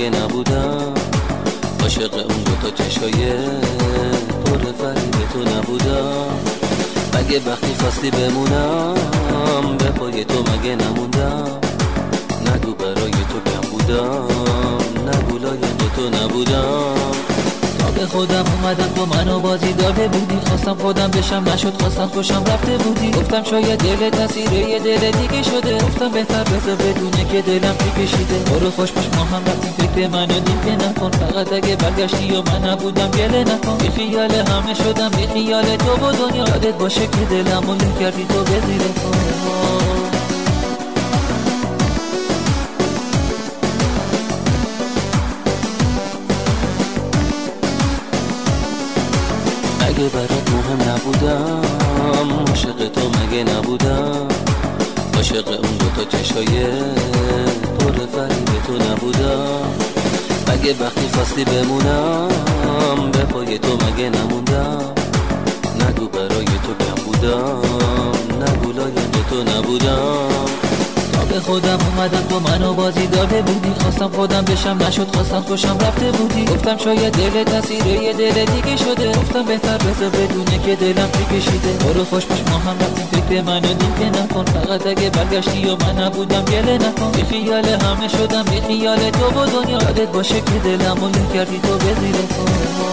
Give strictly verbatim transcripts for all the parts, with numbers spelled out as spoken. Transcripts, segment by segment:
مگه نبودم عاشق اون دوتا چشای پر فریب تو نبودم؟ مگه وقتی خواستی بمونم به پای تو مگه نموندم؟ نگو برای تو کم بودم، نگو لایق تو نبودم. تا به خودم اومدم تو منو بازی داده بودی، خواستم خودم بشم نشد، خواستم خوشم رفته بودی. گفتم شاید دل تاثیر یه دل دیگه شده، گفتم بهتر بذار بدونه که دلم پی کشیده. برو خوش باش ما هم رفتیم، فکر منو دیم که نکن، فقط اگه برگشتی و من نبودم گله نکن. بی خیال همه شدم، بی خیال تو و دنیا، یادت باشه که دلمو له کردی تو به زیر پا. مگه برات مهم نبودم، عاشق تو مگه نبودم؟ عاشق اون دوتا چشای پر فریب تو نبودم؟ مگه وقتی خواستی بمونم به پای تو مگه نموندم؟ نگو برای تو کم بودم، نگو لایق تو نبودم. به خودم اومدم تو منو بازی داده بودی، خواستم خودم بشم نشد، خواستم خوشم رفته بودی. گفتم شاید دل تاثیر یه دل دیگه شده، گفتم بهتر بذار بدونه که دلم پی کشیده. برو خوش باش ما هم رفتیم، فکر منو دیم که نکن، فقط اگه برگشتی و من نبودم گله نکن. بی خیال همه شدم، بی خیال تو و دنیا، یادت باشه که دلمو له کردی تو به زیر پا.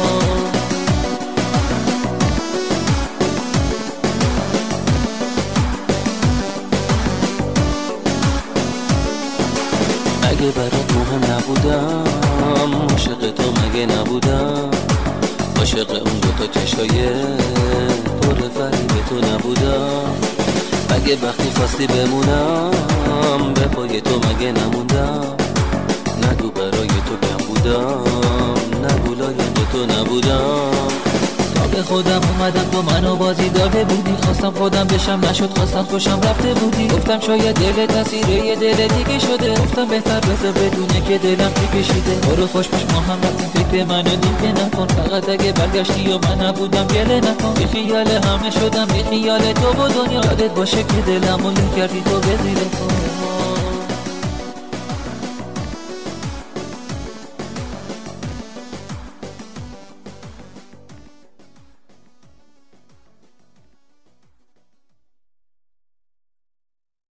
مگه برات مهم نبودم، عاشق تو مگه نبودم؟ عاشق اون دوتا چشای پر فریب تو نبودم؟ مگه وقتی خواستی بمونم به پای تو مگه نموندم؟ نگو برای تو کم بودم، نگو لایق تو نبودم. به خودم اومدم تو منو بازی داده بودی، خواستم خودم بشم نشد، خواستم خوشم رفته بودی. گفتم شاید دل تاثیر یه دل دیگه شده، گفتم بهتر بذار بدونه که دلم پی کشیده. برو خوش باش ما هم رفتیم، فکر منو دیم که نکن، فقط اگه برگشتی و من نبودم گله نکن. بی خیال همه شدم، بی خیال تو و دنیا، یادت باشه که دلمو له کردی تو به زیر پا.